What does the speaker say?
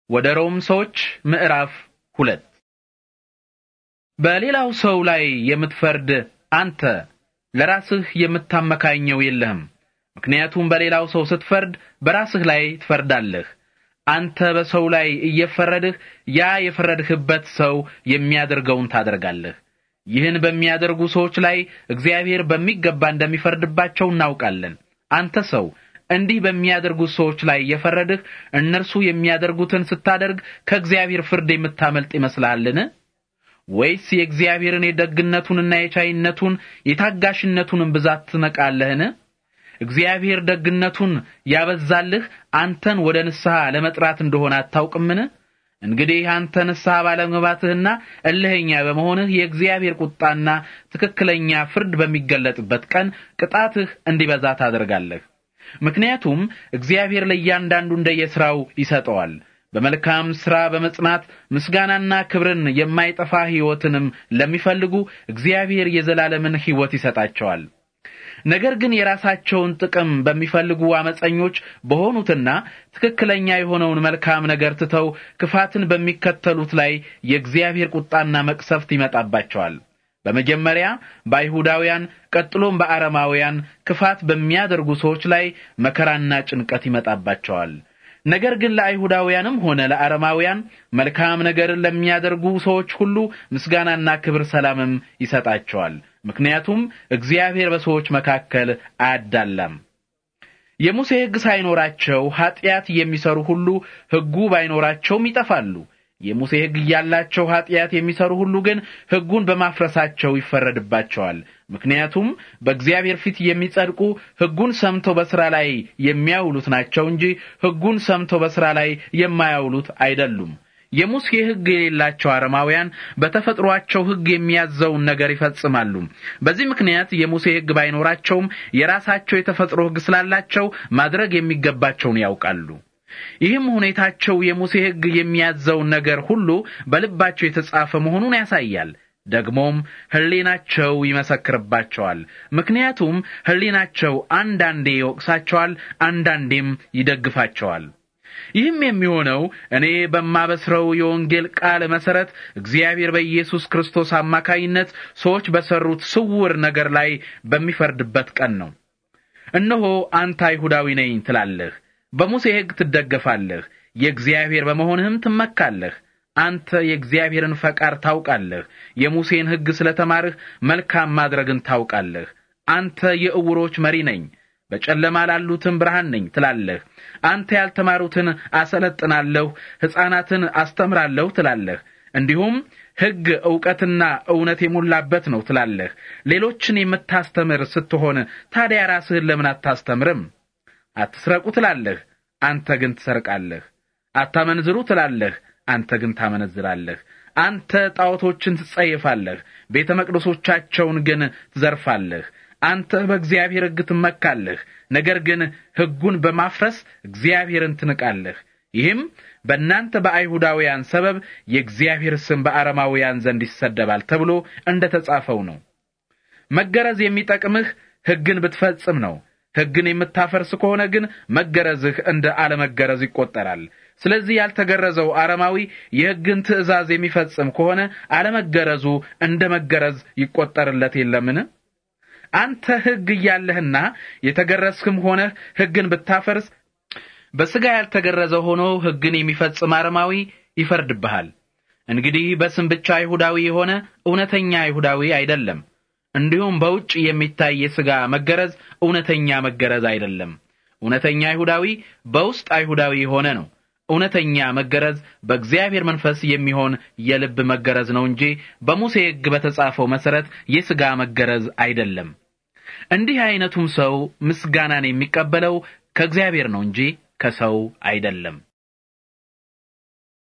ወደ ሮም ሰዎች ምዕራፍ 2 በሌላው ሰው ላይ የምትፈርድ አንተ ለራስህ የምታመካኘው የለህም። ምክንያቱም በሌላው ሰው ስትፈርድ በራስህ ላይ ትፈርዳለህ። አንተ በሰው ላይ እየፈረድህ ያ የፈረድህበት ሰው የሚያደርገውን ታደርጋለህ። ይህን በሚያደርጉ ሰዎች ላይ እግዚአብሔር በሚገባ እንደሚፈርድባቸው እናውቃለን። አንተ ሰው እንዲህ በሚያደርጉ ሰዎች ላይ የፈረድህ እነርሱ የሚያደርጉትን ስታደርግ ከእግዚአብሔር ፍርድ የምታመልጥ ይመስልሃልን? ወይስ የእግዚአብሔርን የደግነቱንና የቻይነቱን የታጋሽነቱን ብዛት ትነቃለህን? እግዚአብሔር ደግነቱን ያበዛልህ አንተን ወደ ንስሐ ለመጥራት እንደሆነ አታውቅምን? እንግዲህ አንተ ንስሐ ባለመግባትህና እልህኛ በመሆንህ የእግዚአብሔር ቁጣና ትክክለኛ ፍርድ በሚገለጥበት ቀን ቅጣትህ እንዲበዛ ታደርጋለህ። ምክንያቱም እግዚአብሔር ለእያንዳንዱ እንደየሥራው ይሰጠዋል። በመልካም ሥራ በመጽናት ምስጋናና ክብርን የማይጠፋ ሕይወትንም ለሚፈልጉ እግዚአብሔር የዘላለምን ሕይወት ይሰጣቸዋል። ነገር ግን የራሳቸውን ጥቅም በሚፈልጉ አመፀኞች በሆኑትና ትክክለኛ የሆነውን መልካም ነገር ትተው ክፋትን በሚከተሉት ላይ የእግዚአብሔር ቁጣና መቅሰፍት ይመጣባቸዋል። በመጀመሪያ በአይሁዳውያን ቀጥሎም በአረማውያን ክፋት በሚያደርጉ ሰዎች ላይ መከራና ጭንቀት ይመጣባቸዋል። ነገር ግን ለአይሁዳውያንም ሆነ ለአረማውያን መልካም ነገርን ለሚያደርጉ ሰዎች ሁሉ ምስጋናና ክብር ሰላምም ይሰጣቸዋል። ምክንያቱም እግዚአብሔር በሰዎች መካከል አያዳላም። የሙሴ ሕግ ሳይኖራቸው ኃጢአት የሚሰሩ ሁሉ ሕጉ ባይኖራቸውም ይጠፋሉ። የሙሴ ሕግ ያላቸው ኃጢአት የሚሰሩ ሁሉ ግን ሕጉን በማፍረሳቸው ይፈረድባቸዋል። ምክንያቱም በእግዚአብሔር ፊት የሚጸድቁ ሕጉን ሰምተው በሥራ ላይ የሚያውሉት ናቸው እንጂ ሕጉን ሰምተው በሥራ ላይ የማያውሉት አይደሉም። የሙሴ ሕግ የሌላቸው አረማውያን በተፈጥሯቸው ሕግ የሚያዘውን ነገር ይፈጽማሉ። በዚህ ምክንያት የሙሴ ሕግ ባይኖራቸውም የራሳቸው የተፈጥሮ ሕግ ስላላቸው ማድረግ የሚገባቸውን ያውቃሉ። ይህም ሁኔታቸው የሙሴ ሕግ የሚያዘውን ነገር ሁሉ በልባቸው የተጻፈ መሆኑን ያሳያል። ደግሞም ሕሊናቸው ይመሰክርባቸዋል። ምክንያቱም ሕሊናቸው አንዳንዴ ይወቅሳቸዋል፣ አንዳንዴም ይደግፋቸዋል። ይህም የሚሆነው እኔ በማበስረው የወንጌል ቃል መሰረት እግዚአብሔር በኢየሱስ ክርስቶስ አማካይነት ሰዎች በሰሩት ስውር ነገር ላይ በሚፈርድበት ቀን ነው። እነሆ አንተ አይሁዳዊ ነኝ ትላለህ፣ በሙሴ ሕግ ትደገፋለህ፣ የእግዚአብሔር በመሆንህም ትመካለህ። አንተ የእግዚአብሔርን ፈቃድ ታውቃለህ፣ የሙሴን ሕግ ስለተማርህ መልካም ማድረግን ታውቃለህ። አንተ የዕውሮች መሪ ነኝ፣ በጨለማ ላሉትም ብርሃን ነኝ ትላለህ። አንተ ያልተማሩትን አሰለጥናለሁ፣ ሕፃናትን አስተምራለሁ ትላለህ። እንዲሁም ሕግ ዕውቀትና እውነት የሞላበት ነው ትላለህ። ሌሎችን የምታስተምር ስትሆን ታዲያ ራስህን ለምን አታስተምርም? አትስረቁ ትላለህ፣ አንተ ግን ትሰርቃለህ። አታመንዝሩ ትላለህ፣ አንተ ግን ታመነዝራለህ። አንተ ጣዖቶችን ትጸየፋለህ፣ ቤተ መቅደሶቻቸውን ግን ትዘርፋለህ። አንተ በእግዚአብሔር ሕግ ትመካለህ፣ ነገር ግን ሕጉን በማፍረስ እግዚአብሔርን ትንቃለህ። ይህም በእናንተ በአይሁዳውያን ሰበብ የእግዚአብሔር ስም በአረማውያን ዘንድ ይሰደባል ተብሎ እንደተጻፈው ነው። መገረዝ የሚጠቅምህ ሕግን ብትፈጽም ነው። ሕግን የምታፈርስ ከሆነ ግን መገረዝህ እንደ አለመገረዝ ይቆጠራል። ስለዚህ ያልተገረዘው አረማዊ የሕግን ትእዛዝ የሚፈጽም ከሆነ አለመገረዙ እንደ መገረዝ ይቆጠርለት የለምን? አንተ ሕግ እያለህና የተገረዝክም ሆነህ ሕግን ብታፈርስ በሥጋ ያልተገረዘ ሆኖ ሕግን የሚፈጽም አረማዊ ይፈርድብሃል። እንግዲህ በስም ብቻ አይሁዳዊ የሆነ እውነተኛ አይሁዳዊ አይደለም። እንዲሁም በውጭ የሚታይ የሥጋ መገረዝ እውነተኛ መገረዝ አይደለም። እውነተኛ አይሁዳዊ በውስጥ አይሁዳዊ የሆነ ነው። እውነተኛ መገረዝ በእግዚአብሔር መንፈስ የሚሆን የልብ መገረዝ ነው እንጂ በሙሴ ሕግ በተጻፈው መሠረት የሥጋ መገረዝ አይደለም። እንዲህ አይነቱም ሰው ምስጋናን የሚቀበለው ከእግዚአብሔር ነው እንጂ ከሰው አይደለም።